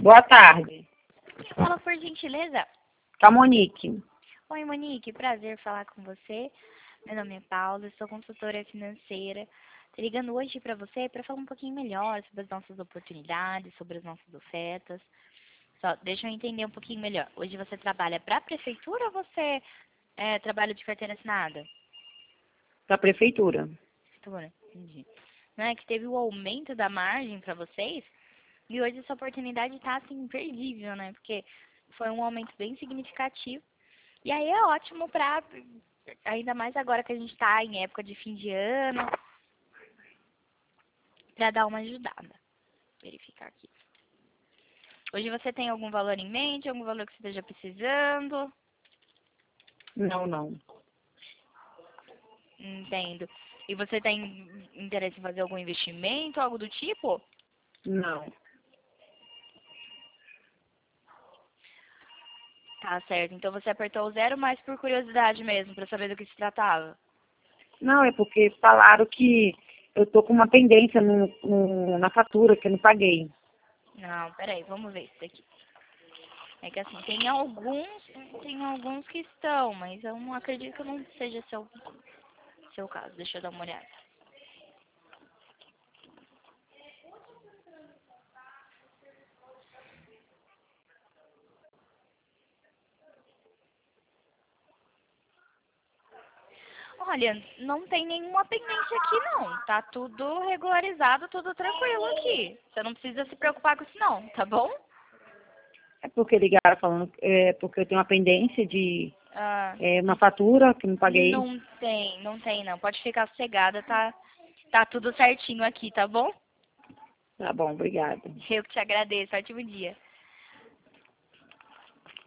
Boa tarde. Fala, por gentileza. Com a Monique. Oi, Monique, prazer falar com você. Meu nome é Paula, sou consultora financeira. Tô ligando hoje para você para falar um pouquinho melhor sobre as nossas oportunidades, sobre as nossas ofertas. Só, deixa eu entender um pouquinho melhor. Hoje você trabalha para a prefeitura ou você trabalha de carteira assinada? Da prefeitura. Prefeitura, entendi. Não é que teve o aumento da margem para vocês e hoje essa oportunidade está assim imperdível, né? Porque foi um aumento bem significativo. E aí é ótimo para, ainda mais agora que a gente está em época de fim de ano, para dar uma ajudada. Vou verificar aqui. Hoje você tem algum valor em mente, algum valor que você esteja precisando? Não. Entendo. E você tem interesse em fazer algum investimento, algo do tipo? Não. Tá certo. Então você apertou o zero, mas por curiosidade mesmo, para saber do que se tratava. Não, é porque falaram que eu tô com uma pendência na fatura que eu não paguei. Não, peraí, vamos ver isso daqui. É que assim, tem alguns que estão, mas eu não acredito que não seja seu caso. Deixa eu dar uma olhada. Olha, não tem nenhuma pendência aqui não. Tá tudo regularizado, tudo tranquilo aqui. Você não precisa se preocupar com isso não, tá bom? É porque ligaram falando, porque eu tenho uma pendência de Ah, uma fatura que eu não paguei. não tem não. Pode ficar sossegada, tá tudo certinho aqui, tá bom? Tá bom, obrigada. Eu que te agradeço. Ótimo dia.